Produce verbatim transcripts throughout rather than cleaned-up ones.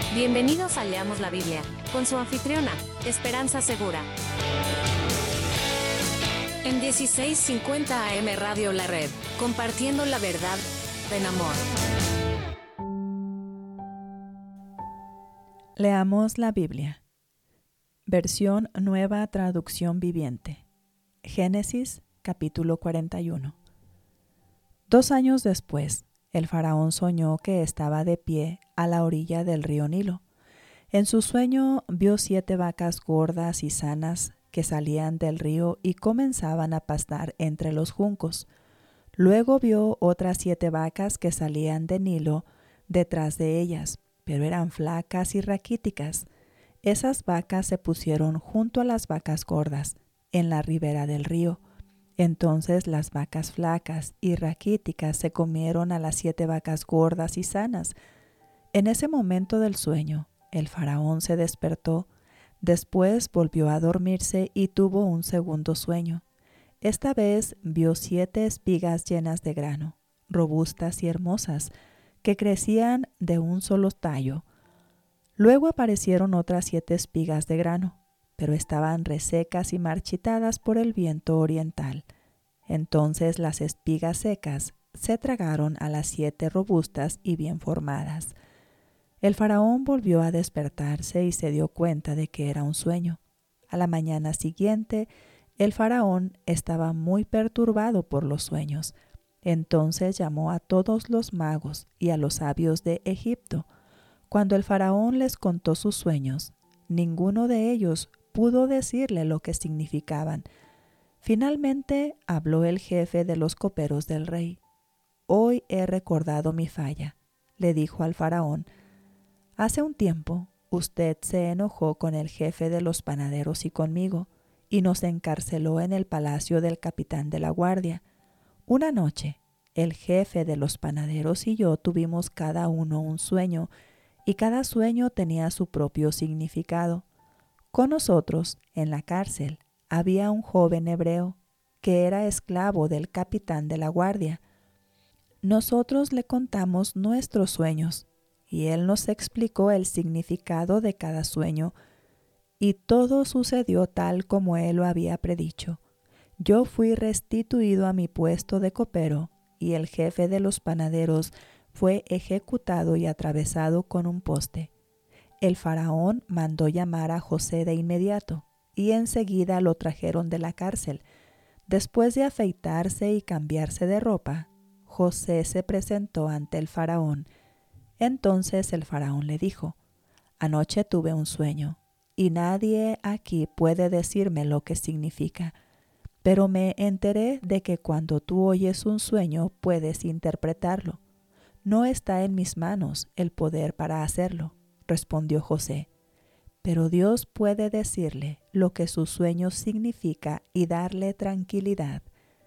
Bienvenidos a Leamos la Biblia, con su anfitriona, Esperanza Segura. En dieciséis cincuenta A M Radio La Red, compartiendo la verdad en amor. Leamos la Biblia. Versión Nueva Traducción Viviente. Génesis, capítulo cuarenta y uno. Dos años después, el faraón soñó que estaba de pie a la orilla del río Nilo. En su sueño vio siete vacas gordas y sanas que salían del río y comenzaban a pastar entre los juncos. Luego vio otras siete vacas que salían del Nilo detrás de ellas, pero eran flacas y raquíticas. Esas vacas se pusieron junto a las vacas gordas en la ribera del río. Entonces las vacas flacas y raquíticas se comieron a las siete vacas gordas y sanas. En ese momento del sueño, el faraón se despertó. Después volvió a dormirse y tuvo un segundo sueño. Esta vez vio siete espigas llenas de grano, robustas y hermosas, que crecían de un solo tallo. Luego aparecieron otras siete espigas de grano, pero estaban resecas y marchitadas por el viento oriental. Entonces las espigas secas se tragaron a las siete robustas y bien formadas. El faraón volvió a despertarse y se dio cuenta de que era un sueño. A la mañana siguiente, el faraón estaba muy perturbado por los sueños. Entonces llamó a todos los magos y a los sabios de Egipto. Cuando el faraón les contó sus sueños, ninguno de ellos pudo decirle lo que significaban. Finalmente habló el jefe de los coperos del rey. «Hoy he recordado mi falla», le dijo al faraón. «Hace un tiempo usted se enojó con el jefe de los panaderos y conmigo, y nos encarceló en el palacio del capitán de la guardia. Una noche, el jefe de los panaderos y yo tuvimos cada uno un sueño, y cada sueño tenía su propio significado. Con nosotros, en la cárcel, había un joven hebreo que era esclavo del capitán de la guardia. Nosotros le contamos nuestros sueños y él nos explicó el significado de cada sueño, y todo sucedió tal como él lo había predicho. Yo fui restituido a mi puesto de copero y el jefe de los panaderos fue ejecutado y atravesado con un poste. El faraón mandó llamar a José de inmediato y enseguida lo trajeron de la cárcel. Después de afeitarse y cambiarse de ropa, José se presentó ante el faraón. Entonces el faraón le dijo: «Anoche tuve un sueño y nadie aquí puede decirme lo que significa. Pero me enteré de que cuando tú oyes un sueño puedes interpretarlo. No está en mis manos el poder para hacerlo», respondió José. «Pero Dios puede decirle lo que su sueño significa y darle tranquilidad».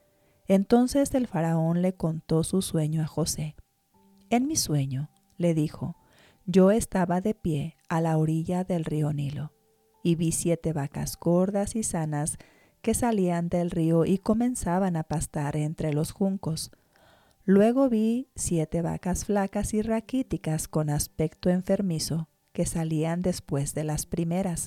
Entonces el faraón le contó su sueño a José. «En mi sueño», le dijo, «yo estaba de pie a la orilla del río Nilo y vi siete vacas gordas y sanas que salían del río y comenzaban a pastar entre los juncos. Luego vi siete vacas flacas y raquíticas con aspecto enfermizo que salían después de las primeras.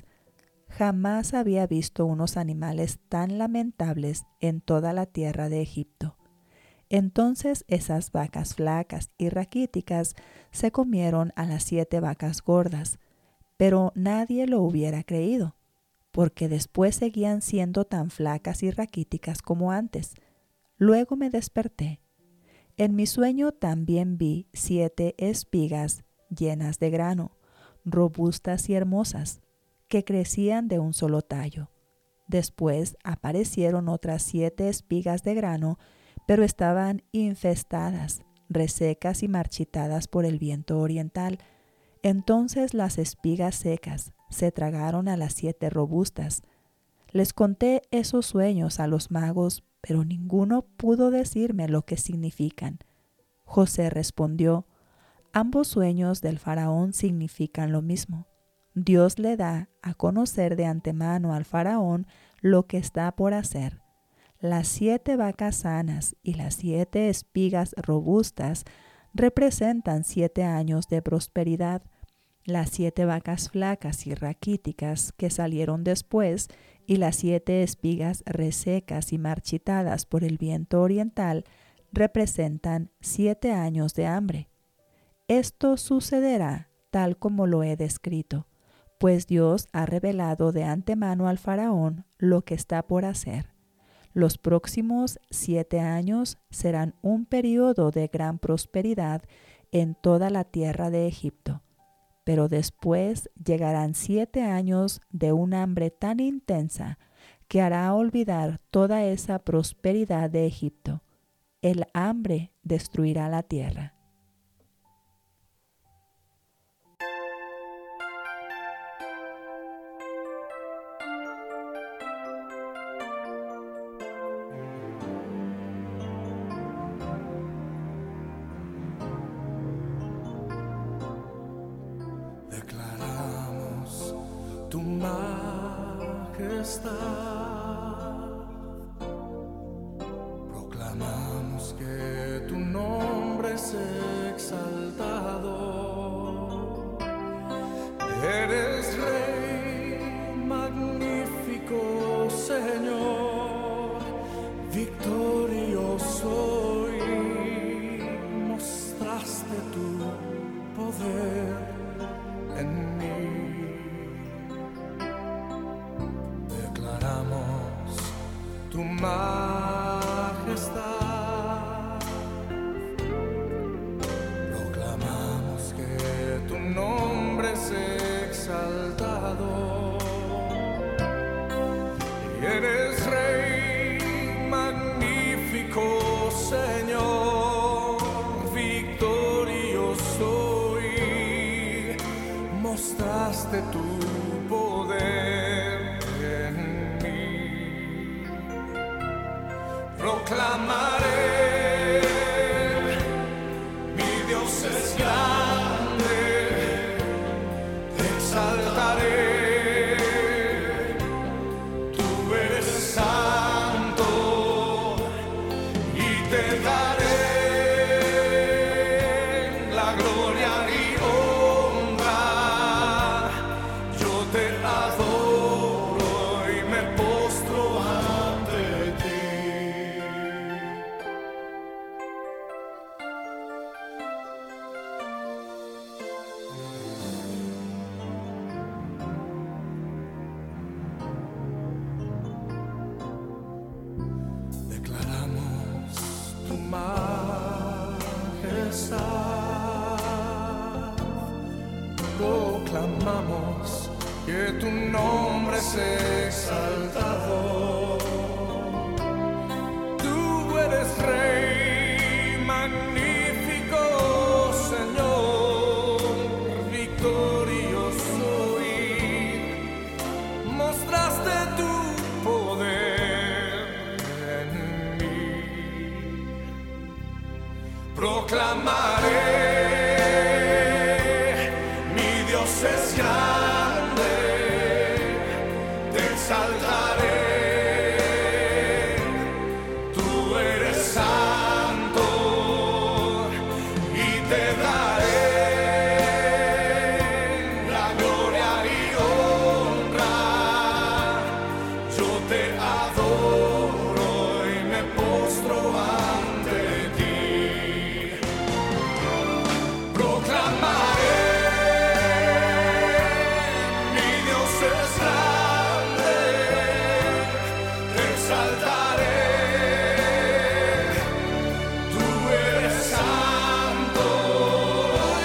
Jamás había visto unos animales tan lamentables en toda la tierra de Egipto. Entonces esas vacas flacas y raquíticas se comieron a las siete vacas gordas, pero nadie lo hubiera creído, porque después seguían siendo tan flacas y raquíticas como antes. Luego me desperté. En mi sueño también vi siete espigas llenas de grano, robustas y hermosas, que crecían de un solo tallo. Después aparecieron otras siete espigas de grano, pero estaban infestadas, resecas y marchitadas por el viento oriental. Entonces las espigas secas se tragaron a las siete robustas. Les conté esos sueños a los magos, pero ninguno pudo decirme lo que significan. José respondió: «Ambos sueños del faraón significan lo mismo. Dios le da a conocer de antemano al faraón lo que está por hacer. Las siete vacas sanas y las siete espigas robustas representan siete años de prosperidad. las siete vacas flacas y raquíticas que salieron después y las siete espigas resecas y marchitadas por el viento oriental representan siete años de hambre. Esto sucederá tal como lo he descrito, pues Dios ha revelado de antemano al faraón lo que está por hacer. Los próximos siete años serán un período de gran prosperidad en toda la tierra de Egipto, pero después llegarán siete años de un hambre tan intensa que hará olvidar toda esa prosperidad de Egipto. El hambre destruirá la tierra. Declaramos tu majestad, proclamamos que tu nombre es exaltado. Eres Rey, magnífico Señor, victorioso, y mostraste tu poder en mí. Declaramos tu majestad, proclamamos que tu nombre es exaltado. Y eres Rey, magnífico Señor, victorioso, mostraste tu poder en mí. Proclamaré, mi Dios es grande, te exaltaré, tú eres santo y te daré la gloria y proclamamos que tu nombre es exaltado. Tú eres Rey, magnífico Señor, victorioso, y mostraste tu poder en mí. Proclamaré, es grande, te exaltaré, tú eres santo y te daré la gloria y honra. Yo te adoro y me postro ante ti. Proclamaré, exaltaré, tú eres santo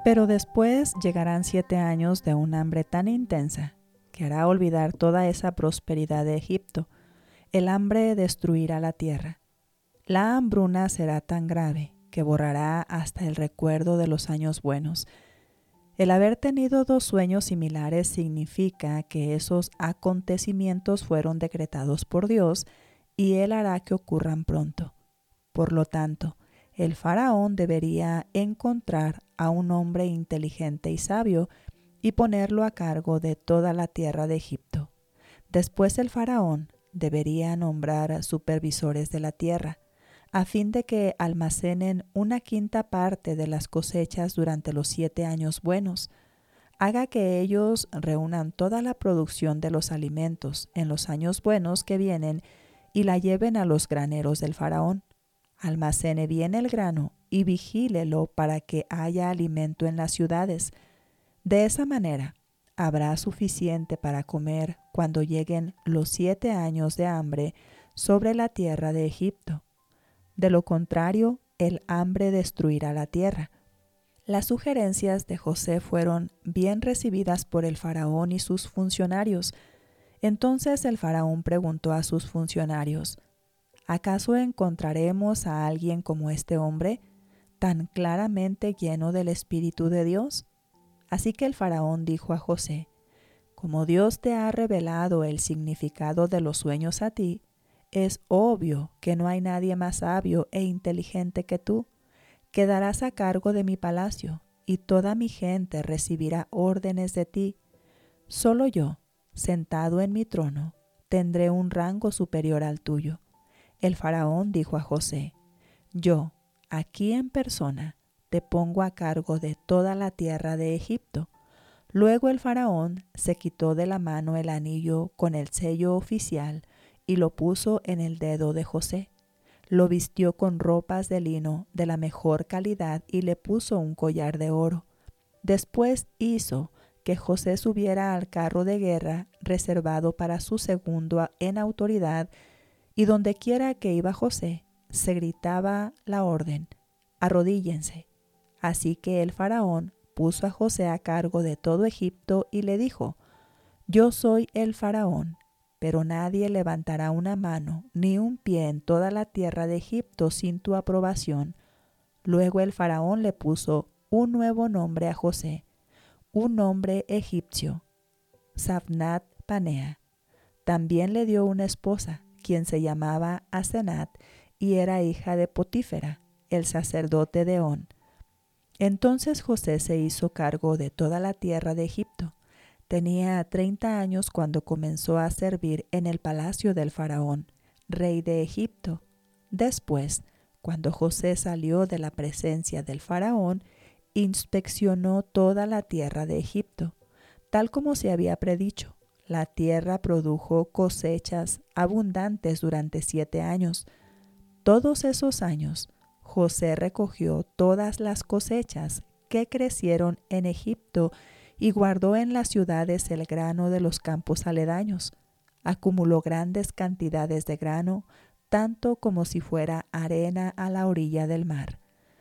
Pero después llegarán siete años de un hambre tan intensa que hará olvidar toda esa prosperidad de Egipto. El hambre destruirá la tierra. La hambruna será tan grave que borrará hasta el recuerdo de los años buenos. El haber tenido dos sueños similares significa que esos acontecimientos fueron decretados por Dios y Él hará que ocurran pronto. Por lo tanto, el faraón debería encontrar a un hombre inteligente y sabio y ponerlo a cargo de toda la tierra de Egipto. Después el faraón debería nombrar supervisores de la tierra, a fin de que almacenen una quinta parte de las cosechas durante los siete años buenos. Haga que ellos reúnan toda la producción de los alimentos en los años buenos que vienen y la lleven a los graneros del faraón. Almacene bien el grano y vigílelo para que haya alimento en las ciudades. De esa manera, habrá suficiente para comer cuando lleguen los siete años de hambre sobre la tierra de Egipto. De lo contrario, el hambre destruirá la tierra. Las sugerencias de José fueron bien recibidas por el faraón y sus funcionarios. Entonces el faraón preguntó a sus funcionarios: ¿acaso encontraremos a alguien como este hombre, tan claramente lleno del Espíritu de Dios? Así que el faraón dijo a José: como Dios te ha revelado el significado de los sueños a ti, es obvio que no hay nadie más sabio e inteligente que tú. Quedarás a cargo de mi palacio, y toda mi gente recibirá órdenes de ti. Solo yo, sentado en mi trono, tendré un rango superior al tuyo. El faraón dijo a José: yo, aquí en persona, te pongo a cargo de toda la tierra de Egipto. Luego el faraón se quitó de la mano el anillo con el sello oficial y lo puso en el dedo de José. Lo vistió con ropas de lino de la mejor calidad y le puso un collar de oro. Después hizo que José subiera al carro de guerra reservado para su segundo en autoridad, y donde quiera que iba José, se gritaba la orden: arrodíllense. Así que el faraón puso a José a cargo de todo Egipto y le dijo: yo soy el faraón, pero nadie levantará una mano ni un pie en toda la tierra de Egipto sin tu aprobación. Luego el faraón le puso un nuevo nombre a José, un nombre egipcio, Safnat Panea. También le dio una esposa, quien se llamaba Asenat y era hija de Potífera, el sacerdote de On. Entonces José se hizo cargo de toda la tierra de Egipto. Tenía treinta años cuando comenzó a servir en el palacio del faraón, rey de Egipto. Después, cuando José salió de la presencia del faraón, inspeccionó toda la tierra de Egipto. Tal como se había predicho, la tierra produjo cosechas abundantes durante siete años. Todos esos años, José recogió todas las cosechas que crecieron en Egipto y guardó en las ciudades el grano de los campos aledaños. Acumuló grandes cantidades de grano, tanto como si fuera arena a la orilla del mar.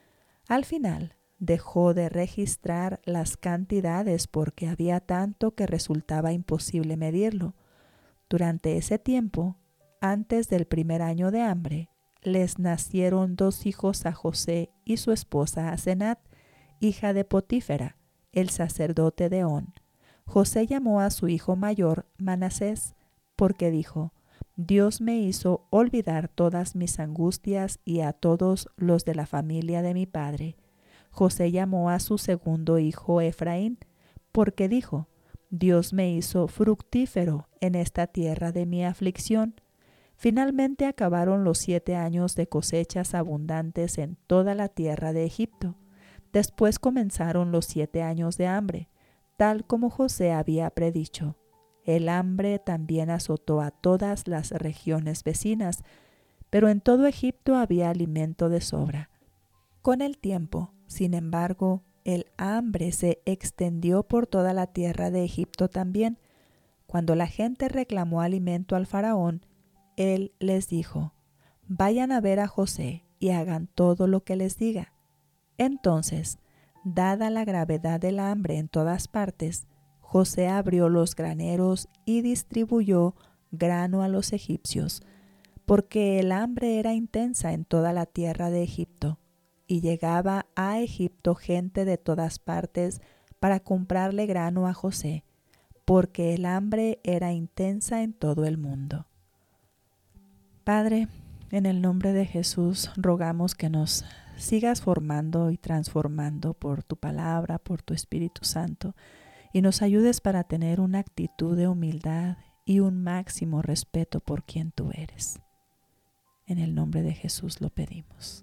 Al final, dejó de registrar las cantidades porque había tanto que resultaba imposible medirlo. Durante ese tiempo, antes del primer año de hambre, les nacieron dos hijos a José y su esposa Asenat, hija de Potífera, el sacerdote de On. José llamó a su hijo mayor Manasés, porque dijo: Dios me hizo olvidar todas mis angustias y a todos los de la familia de mi padre. José llamó a su segundo hijo Efraín, porque dijo: Dios me hizo fructífero en esta tierra de mi aflicción. Finalmente acabaron los siete años de cosechas abundantes en toda la tierra de Egipto. Después comenzaron los siete años de hambre, tal como José había predicho. El hambre también azotó a todas las regiones vecinas, pero en todo Egipto había alimento de sobra. Con el tiempo, sin embargo, el hambre se extendió por toda la tierra de Egipto también. Cuando la gente reclamó alimento al faraón, él les dijo: Vayan a ver a José y hagan todo lo que les diga. Entonces, Dada la gravedad del hambre en todas partes, José abrió los graneros y distribuyó grano a los egipcios, porque el hambre era intensa en toda la tierra de Egipto, y llegaba a Egipto gente de todas partes para comprarle grano a José, porque el hambre era intensa en todo el mundo. Padre, en el nombre de Jesús, rogamos que nos sigas formando y transformando por tu palabra, por tu Espíritu Santo, y nos ayudes para tener una actitud de humildad y un máximo respeto por quien tú eres. En el nombre de Jesús lo pedimos.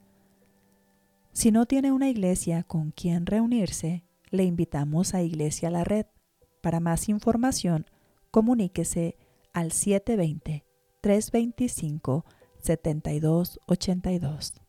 Si no tiene una iglesia con quien reunirse, le invitamos a Iglesia La Red. Para más información, comuníquese al siete dos cero, tres dos cinco, siete dos ocho dos.